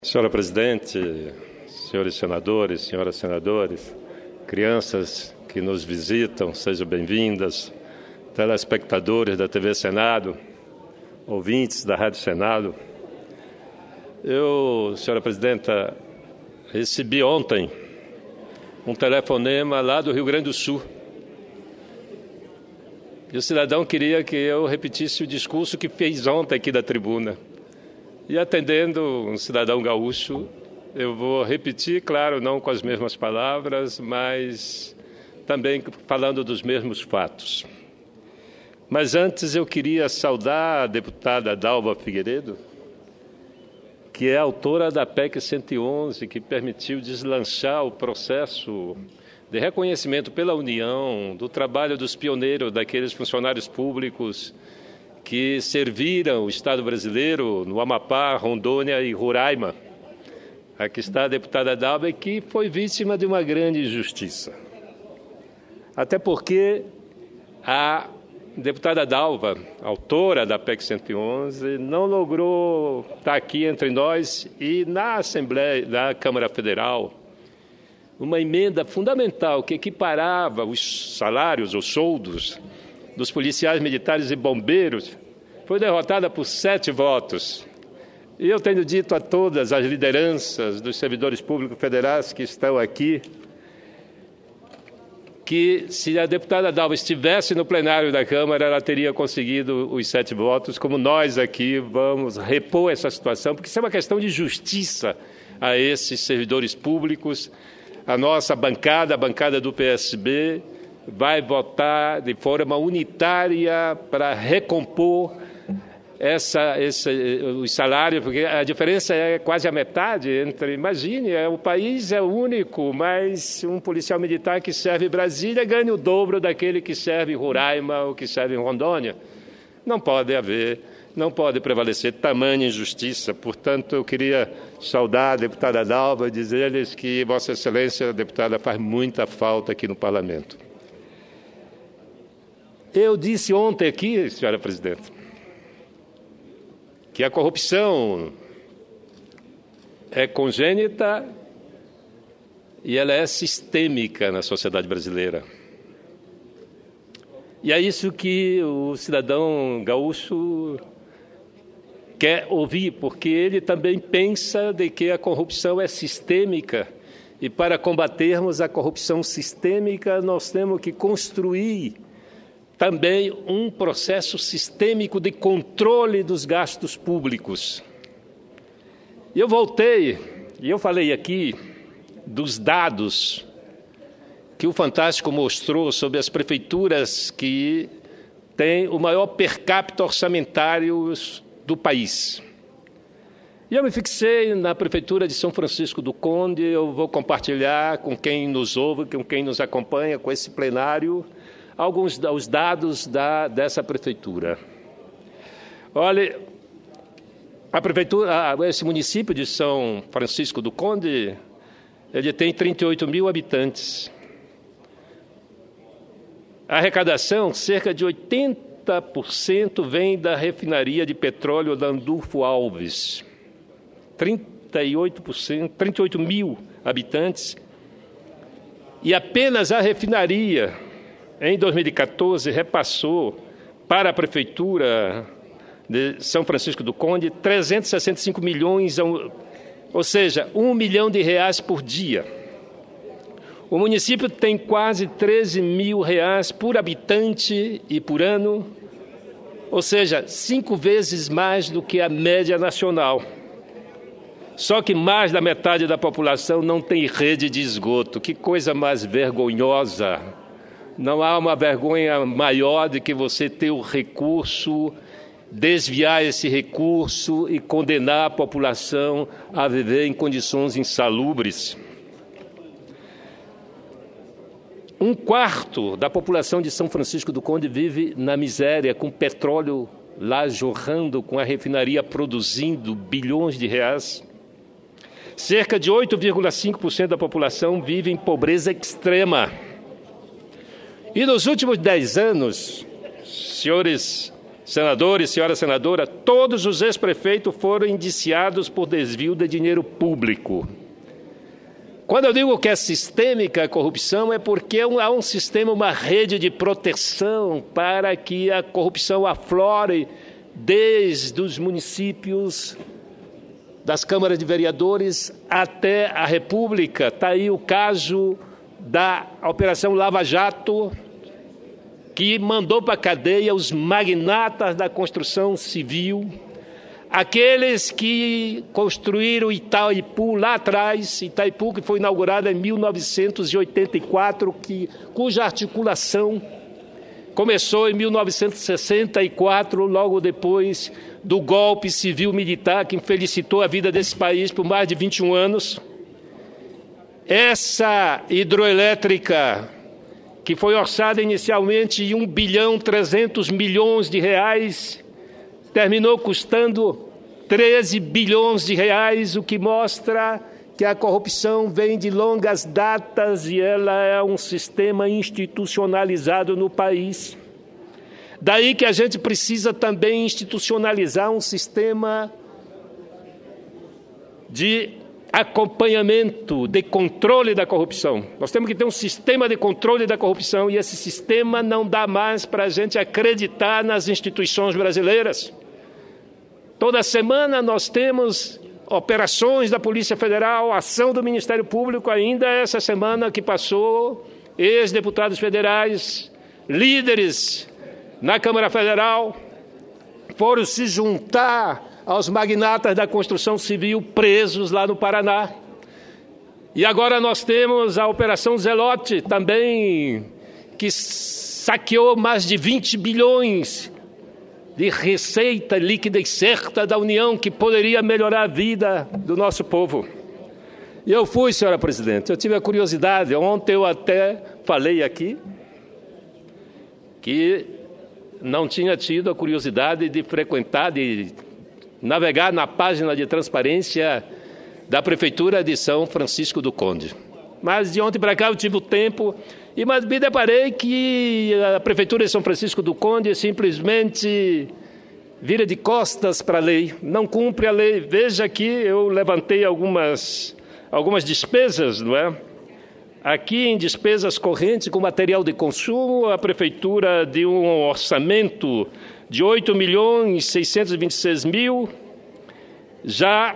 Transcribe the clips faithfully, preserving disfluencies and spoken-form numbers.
Senhora Presidente, senhores senadores, senhoras senadores, crianças que nos visitam, sejam bem-vindas, telespectadores da T V Senado, ouvintes da Rádio Senado. Eu, senhora Presidenta, recebi ontem um telefonema lá do Rio Grande do Sul. E o cidadão queria que eu repetisse o discurso que fez ontem aqui da tribuna. E atendendo um cidadão gaúcho, eu vou repetir, claro, não com as mesmas palavras, mas também falando dos mesmos fatos. Mas antes eu queria saudar a deputada Dalva Figueiredo, que é autora da P E C cento e onze, que permitiu deslanchar o processo de reconhecimento pela União do trabalho dos pioneiros, daqueles funcionários públicos que serviram o Estado brasileiro no Amapá, Rondônia e Roraima. Aqui está a deputada Dalva, que foi vítima de uma grande injustiça. Até porque a deputada Dalva, autora da P E C cento e onze, não logrou estar aqui entre nós e na Assembleia da Câmara Federal uma emenda fundamental que equiparava os salários, os soldos dos policiais militares e bombeiros, foi derrotada por sete votos. E eu tenho dito a todas as lideranças dos servidores públicos federais que estão aqui que, se a deputada Dalva estivesse no plenário da Câmara, ela teria conseguido os sete votos, como nós aqui vamos repor essa situação, porque isso é uma questão de justiça a esses servidores públicos. A nossa bancada, a bancada do P S B, vai votar de forma unitária para recompor essa, esse, os salários, porque a diferença é quase a metade entre, imagine, é, o país é único, mas um policial militar que serve Brasília ganha o dobro daquele que serve Roraima ou que serve Rondônia. Não pode haver, não pode prevalecer tamanha injustiça. Portanto, eu queria saudar a deputada Dalva e dizer-lhes que Vossa Excelência, a deputada, faz muita falta aqui no Parlamento. Eu disse ontem aqui, senhora Presidente, que a corrupção é congênita e ela é sistêmica na sociedade brasileira. E é isso que o cidadão gaúcho quer ouvir, porque ele também pensa de que a corrupção é sistêmica e para combatermos a corrupção sistêmica nós temos que construir também um processo sistêmico de controle dos gastos públicos. E eu voltei, e eu falei aqui dos dados que o Fantástico mostrou sobre as prefeituras que têm o maior per capita orçamentário do país. E eu me fixei na Prefeitura de São Francisco do Conde. Eu vou compartilhar com quem nos ouve, com quem nos acompanha, com esse plenário, alguns dos dados da, dessa prefeitura. Olha, a prefeitura, esse município de São Francisco do Conde, ele tem trinta e oito mil habitantes. A arrecadação, cerca de oitenta por cento vem da refinaria de petróleo Landulfo Alves. trinta e oito por cento, trinta e oito mil habitantes. E apenas a refinaria, em dois mil e quatorze, repassou para a Prefeitura de São Francisco do Conde trezentos e sessenta e cinco milhões, ou seja, um milhão de reais por dia. O município tem quase treze mil reais por habitante e por ano, ou seja, cinco vezes mais do que a média nacional. Só que mais da metade da população não tem rede de esgoto. Que coisa mais vergonhosa! Não há uma vergonha maior do que você ter o recurso, desviar esse recurso e condenar a população a viver em condições insalubres. Um quarto da população de São Francisco do Conde vive na miséria, com petróleo lá jorrando, com a refinaria produzindo bilhões de reais. Cerca de oito vírgula cinco por cento da população vive em pobreza extrema. E nos últimos dez anos, senhores senadores, senhora senadora, todos os ex-prefeitos foram indiciados por desvio de dinheiro público. Quando eu digo que é sistêmica a corrupção, é porque há um sistema, uma rede de proteção para que a corrupção aflore desde os municípios, das câmaras de vereadores até a República. Está aí o caso da Operação Lava Jato, que mandou para a cadeia os magnatas da construção civil, aqueles que construíram Itaipu lá atrás, Itaipu que foi inaugurada em mil novecentos e oitenta e quatro, que, cuja articulação começou em mil novecentos e sessenta e quatro, logo depois do golpe civil-militar que infelicitou a vida desse país por mais de vinte e um anos. Essa hidroelétrica, que foi orçada inicialmente em um bilhão trezentos milhões de reais, terminou custando treze bilhões de reais, o que mostra que a corrupção vem de longas datas e ela é um sistema institucionalizado no país. Daí que a gente precisa também institucionalizar um sistema de acompanhamento, de controle da corrupção. Nós temos que ter um sistema de controle da corrupção e esse sistema não dá mais para a gente acreditar nas instituições brasileiras. Toda semana nós temos operações da Polícia Federal, ação do Ministério Público, ainda essa semana que passou, ex-deputados federais, líderes na Câmara Federal, foram se juntar aos magnatas da construção civil presos lá no Paraná. E agora nós temos a Operação Zelote também, que saqueou mais de vinte bilhões de receita líquida e certa da União, que poderia melhorar a vida do nosso povo. E eu fui, senhora presidente, eu tive a curiosidade, ontem eu até falei aqui, que não tinha tido a curiosidade de frequentar, de navegar na página de transparência da Prefeitura de São Francisco do Conde. Mas de ontem para cá eu tive o tempo e mas me deparei que a Prefeitura de São Francisco do Conde simplesmente vira de costas para a lei, não cumpre a lei. Veja aqui, eu levantei algumas, algumas despesas, não é? Aqui em despesas correntes com material de consumo, a Prefeitura de um orçamento de oito milhões seiscentos e vinte e seis mil, já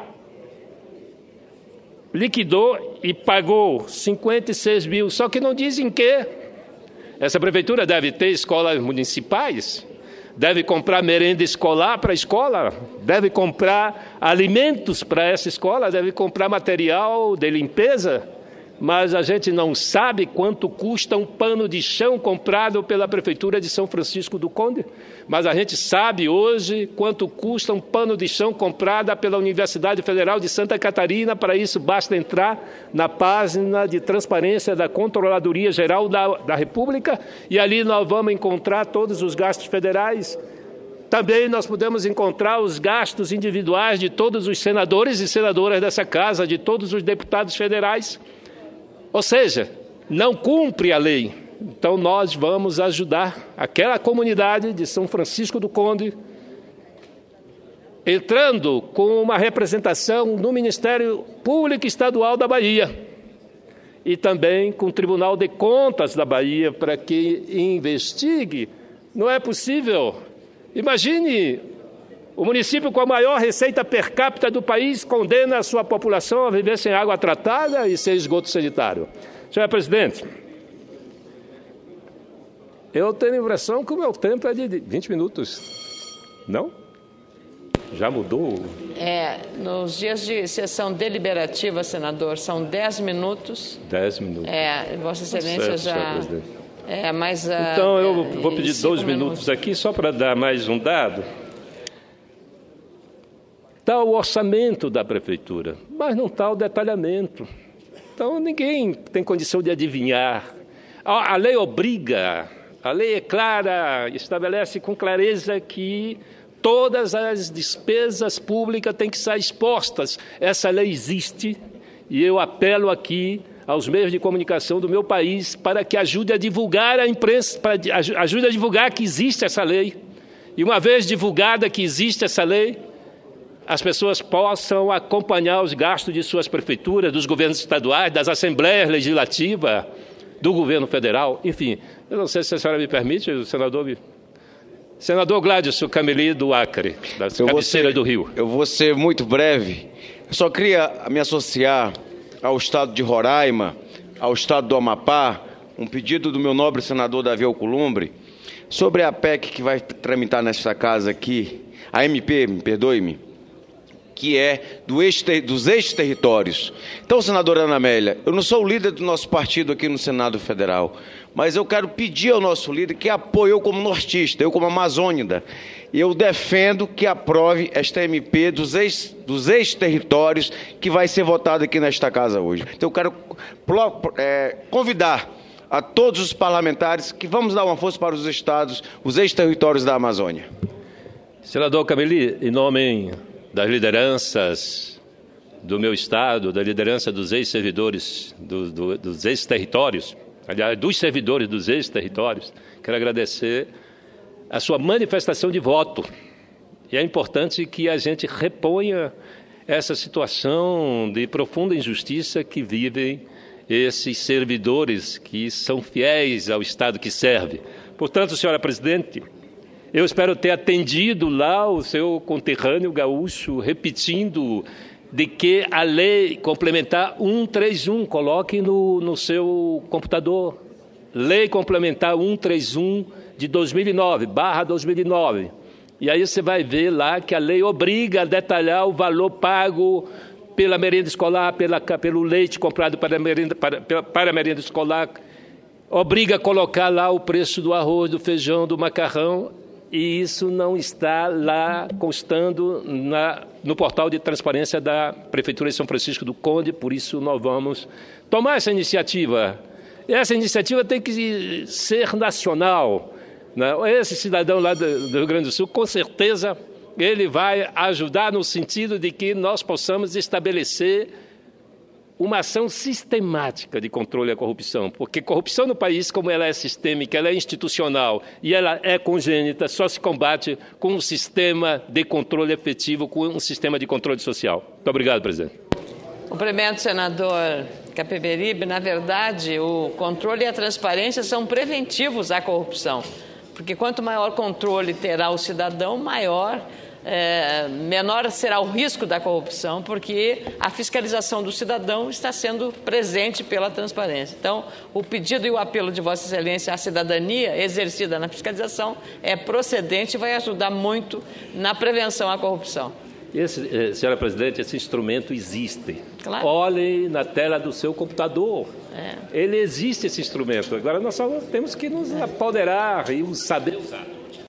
liquidou e pagou cinquenta e seis mil, só que não dizem que essa prefeitura deve ter escolas municipais, deve comprar merenda escolar para a escola, deve comprar alimentos para essa escola, deve comprar material de limpeza, mas a gente não sabe quanto custa um pano de chão comprado pela Prefeitura de São Francisco do Conde, mas a gente sabe hoje quanto custa um pano de chão comprado pela Universidade Federal de Santa Catarina. Para isso basta entrar na página de transparência da Controladoria Geral da, da República e ali nós vamos encontrar todos os gastos federais. Também nós podemos encontrar os gastos individuais de todos os senadores e senadoras dessa casa, de todos os deputados federais. Ou seja, não cumpre a lei. Então nós vamos ajudar aquela comunidade de São Francisco do Conde, entrando com uma representação no Ministério Público Estadual da Bahia e também com o Tribunal de Contas da Bahia para que investigue. Não é possível. Imagine o município com a maior receita per capita do país condena a sua população a viver sem água tratada e sem esgoto sanitário. Senhor presidente, eu tenho a impressão que o meu tempo é de vinte minutos. Não? Já mudou? É, nos dias de sessão deliberativa, senador, são dez minutos. Dez minutos. É, Vossa Excelência certo, já... É, mas, então, eu vou pedir dois minutos, minutos aqui, só para dar mais um dado. Está o orçamento da Prefeitura, mas não está o detalhamento. Então, ninguém tem condição de adivinhar. A, a lei obriga, a lei é clara, estabelece com clareza que todas as despesas públicas têm que ser expostas. Essa lei existe e eu apelo aqui aos meios de comunicação do meu país para que ajude a divulgar a imprensa, para ajude a divulgar que existe essa lei E uma vez divulgada que existe essa lei, as pessoas possam acompanhar os gastos de suas prefeituras, dos governos estaduais, das assembleias legislativas, do governo federal, enfim. Eu não sei se a senhora me permite, o senador... Senador Gladson Cameli, do Acre, da cabeceira do Rio. Eu vou ser muito breve. Eu só queria me associar ao estado de Roraima, ao estado do Amapá, um pedido do meu nobre senador Davi Alcolumbre, sobre a P E C que vai tramitar nesta casa aqui, a M P, me perdoe-me, que é do ex, dos ex-territórios. Então, senadora Ana Amélia, eu não sou o líder do nosso partido aqui no Senado Federal, mas eu quero pedir ao nosso líder que apoie eu como nortista, eu como amazônida, e eu defendo que aprove esta M P dos, ex, dos ex-territórios que vai ser votada aqui nesta casa hoje. Então, eu quero é, convidar a todos os parlamentares que vamos dar uma força para os estados, os ex-territórios da Amazônia. Senador Cameli, em nome das lideranças do meu estado, da liderança dos ex-servidores, do, do, dos ex-territórios, aliás, dos servidores dos ex-territórios, quero agradecer a sua manifestação de voto. E é importante que a gente reponha essa situação de profunda injustiça que vivem esses servidores que são fiéis ao Estado que serve. Portanto, senhora presidente, eu espero ter atendido lá o seu conterrâneo gaúcho, repetindo de que a lei complementar cento e trinta e um, coloque no, no seu computador, lei complementar cento e trinta e um de dois mil e nove, barra dois mil e nove. E aí você vai ver lá que a lei obriga a detalhar o valor pago pela merenda escolar, pela, pelo leite comprado para a merenda, para, para a merenda escolar, obriga a colocar lá o preço do arroz, do feijão, do macarrão, e isso não está lá constando na, no portal de transparência da Prefeitura de São Francisco do Conde, por isso nós vamos tomar essa iniciativa. E essa iniciativa tem que ser nacional, né? Esse cidadão lá do, do Rio Grande do Sul, com certeza, ele vai ajudar no sentido de que nós possamos estabelecer uma ação sistemática de controle à corrupção, porque corrupção no país, como ela é sistêmica, ela é institucional e ela é congênita, só se combate com um sistema de controle efetivo, com um sistema de controle social. Muito obrigado, presidente. Cumprimento, senador Capiberibe. Na verdade, o controle e a transparência são preventivos à corrupção, porque quanto maior controle terá o cidadão, maior É, menor será o risco da corrupção, porque a fiscalização do cidadão está sendo presente pela transparência. Então, o pedido e o apelo de Vossa Excelência à cidadania exercida na fiscalização é procedente e vai ajudar muito na prevenção à corrupção. Esse, eh, senhora presidente, esse instrumento existe. Claro. Olhem na tela do seu computador. É. Ele existe, esse instrumento. Agora nós só temos que nos apoderar e saber usar.